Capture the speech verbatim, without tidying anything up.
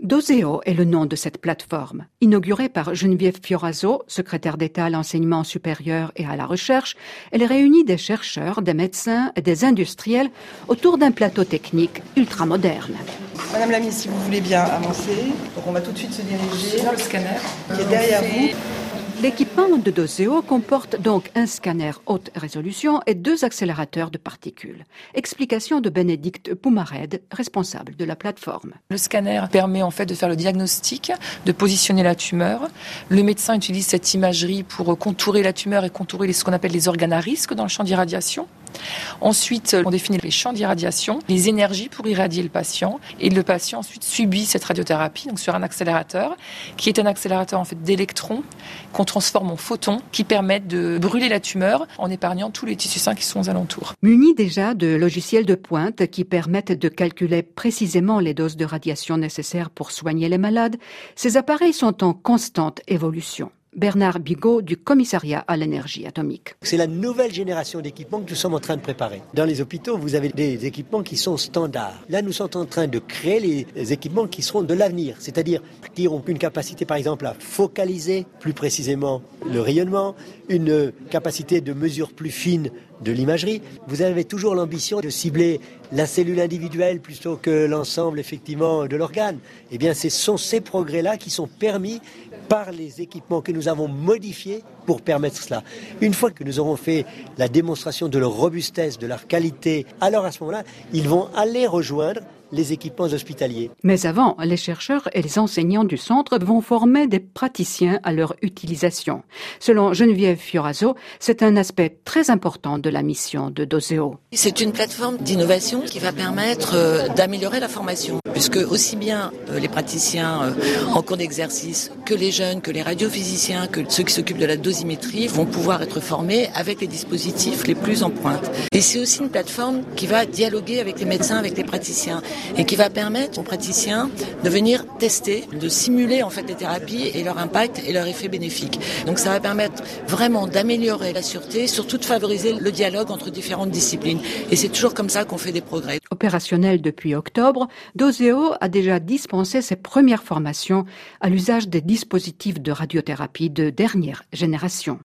Doseo est le nom de cette plateforme. Inaugurée par Geneviève Fioraso, secrétaire d'État à l'enseignement supérieur et à la recherche, elle réunit des chercheurs, des médecins et des industriels autour d'un plateau technique ultramoderne. Madame la ministre, si vous voulez bien avancer, donc on va tout de suite se diriger vers le scanner qui est derrière vous. L'équipement de Doseo comporte donc un scanner haute résolution et deux accélérateurs de particules. Explication de Bénédicte Poumared, responsable de la plateforme. Le scanner permet en fait de faire le diagnostic, de positionner la tumeur. Le médecin utilise cette imagerie pour contourer la tumeur et contourer ce qu'on appelle les organes à risque dans le champ d'irradiation. Ensuite, on définit les champs d'irradiation, les énergies pour irradier le patient, et le patient ensuite subit cette radiothérapie donc sur un accélérateur qui est un accélérateur en fait d'électrons qu'on transforme en photons qui permettent de brûler la tumeur en épargnant tous les tissus sains qui sont aux alentours. Munis déjà de logiciels de pointe qui permettent de calculer précisément les doses de radiation nécessaires pour soigner les malades, ces appareils sont en constante évolution. Bernard Bigot du Commissariat à l'énergie atomique. C'est la nouvelle génération d'équipements que nous sommes en train de préparer. Dans les hôpitaux, vous avez des équipements qui sont standards. Là, nous sommes en train de créer les équipements qui seront de l'avenir, c'est-à-dire qui auront une capacité, par exemple, à focaliser plus précisément le rayonnement, une capacité de mesure plus fine de l'imagerie. Vous avez toujours l'ambition de cibler la cellule individuelle plutôt que l'ensemble, effectivement, de l'organe. Eh bien, ce sont ces progrès-là qui sont permis par les équipements que nous avons modifiés pour permettre cela. Une fois que nous aurons fait la démonstration de leur robustesse, de leur qualité, alors à ce moment-là, ils vont aller rejoindre les équipements hospitaliers. Mais avant, les chercheurs et les enseignants du centre vont former des praticiens à leur utilisation. Selon Geneviève Fioraso, c'est un aspect très important de la mission de Doseo. C'est une plateforme d'innovation qui va permettre euh, d'améliorer la formation, puisque aussi bien euh, les praticiens euh, en cours d'exercice que les jeunes, que les radiophysiciens, que ceux qui s'occupent de la dosimétrie vont pouvoir être formés avec les dispositifs les plus en pointe. Et c'est aussi une plateforme qui va dialoguer avec les médecins, avec les praticiens, et qui va permettre aux praticiens de venir tester, de simuler en fait les thérapies et leur impact et leur effet bénéfique. Donc ça va permettre vraiment d'améliorer la sûreté, surtout de favoriser le dialogue entre différentes disciplines. Et c'est toujours comme ça qu'on fait des progrès. Opérationnel depuis octobre, Doseo a déjà dispensé ses premières formations à l'usage des dispositifs de radiothérapie de dernière génération.